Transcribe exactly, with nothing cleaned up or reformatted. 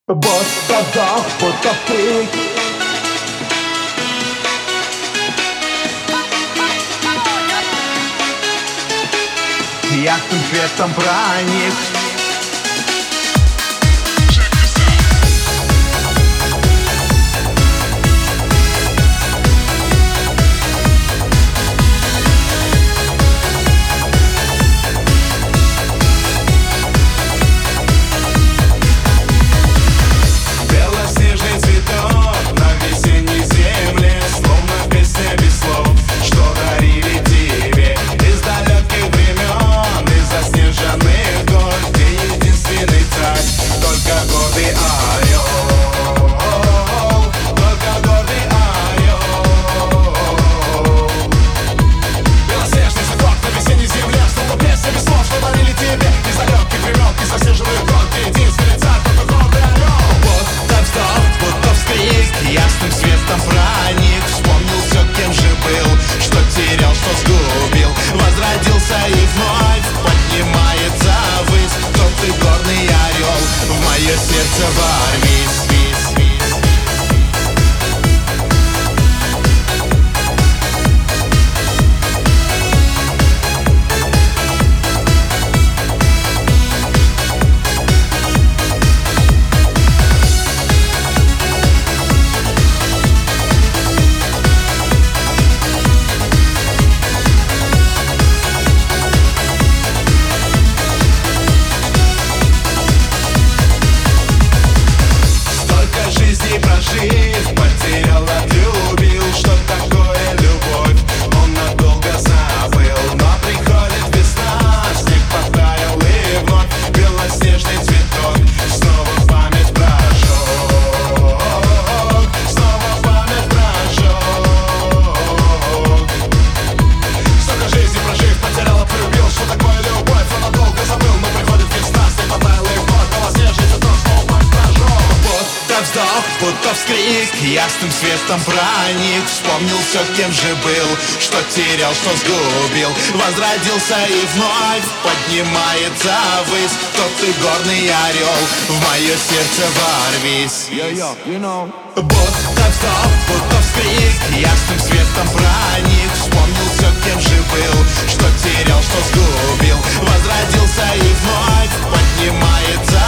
Будто вдох, будто вкрик. Ясным светом проник. Белоснежный цветок на весенней земле, словно песня без слов, что дарили тебе из далеких времен, из заснеженных гор, где единственный царь, только гордый орел, только гордый орел. Белоснежный цветок на весенней земле, словно песня без слов, что дарили тебе из далеких времен, из заснеженных гор, где единственный царь, только гордый орел. Будто вздох, будто вскрик, ясным светом проник. Вспомнил все, кем же был, что терял, что сгубил. Возродился и вновь поднимается ввысь. Тот ты горный орел, в мое сердце ворвись. Прожив, потерял, отлюбил, что такое любовь, он надолго забыл. Но приходит весна, снег подтаял и вновь белоснежный цветок снова в память прожег, снова в память прожег. Столько жизни прожив, потерял, отлюбил, что такое любовь, он надолго забыл. Но приходит весна, снег подтаял и вновь белоснежный цветок снова в память прожег. Будто вздох, будто вскрик, ясным светом проник. Вспомнил все, кем же был, что терял, что сгубил. Возродился и вновь поднимается ввысь. Тот ты горный орел, в мое сердце ворвись. Будто вздох, будто вскрик, ясным светом проник. Вспомнил все, кем же был, что терял, что сгубил. Возродился и вновь поднимается